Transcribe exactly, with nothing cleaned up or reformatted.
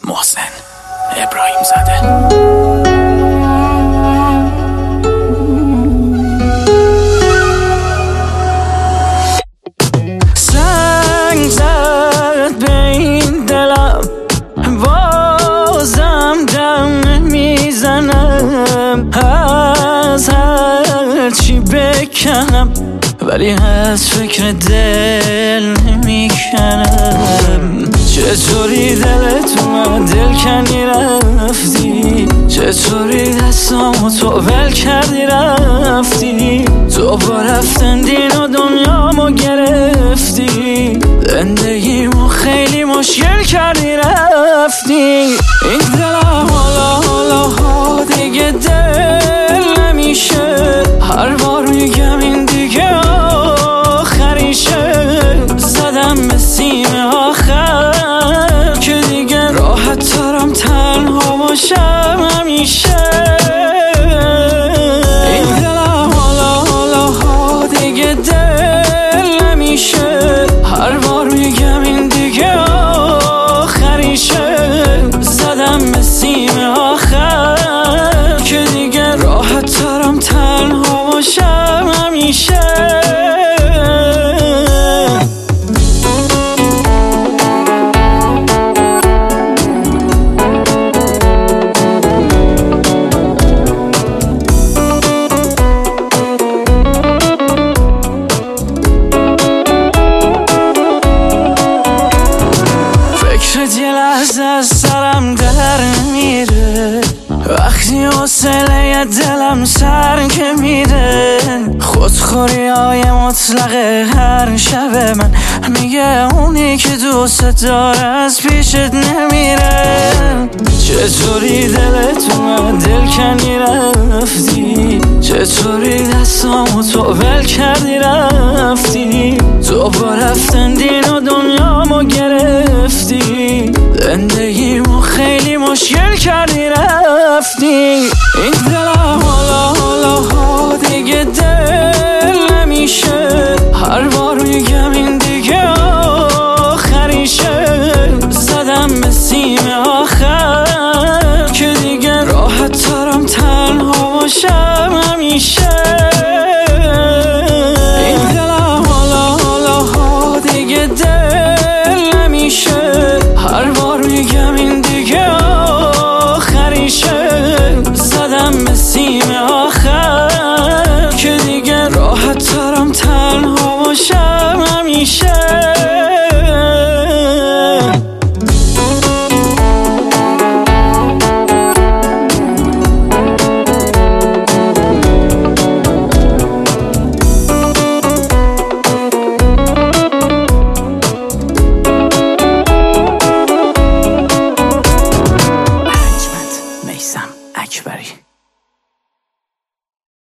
محسن ابراهیم زاده. سنگ زد به این دلم، بازم دم میزنم. از هر چی بکنم ولی از فکر دل نمیکنم. چطوری دلت اومد دل کنی رفتی، چطوری دستامو تو ول کردی رفتی. تو با رفتن دین و دنیامو گرفتی، زندگیمو خیلی مشکل کردی رفتی. این دلم حالا حالا ها دیگه دل نمیشه، هر بار میگم این دیگه آخریشه. زدم به سیم آخر که دیگه راحت ترم تنها باشم همیشه. این دلم حالا حالا ها دیگه دل نمیشه، هر بار میگم این دیگه آخریشه. زدم به سیم آخر که دیگه راحت ترم تنها باشم همیشه. یه لحظه از سرم در میره، وقتی حوصله دلم سر که میره. خودخوری های مطلق هر شب من میگه اونی که دوست داره از پیشت نمیره. چطوری دلت اومد دل کنی رفتی، چطوری دستامو تو ول کردی رفتی. تو با رفتن دین و دنیامو گرفتی، زندگیمو خیلی مشکل کردی رفتی. این دلم حالا حالا ها دیگه دل نمیشه، هر بار میگم این دیگه آخریشه. زدم به سیم آخر که دیگه راحت ترم تنها باشم همیشه.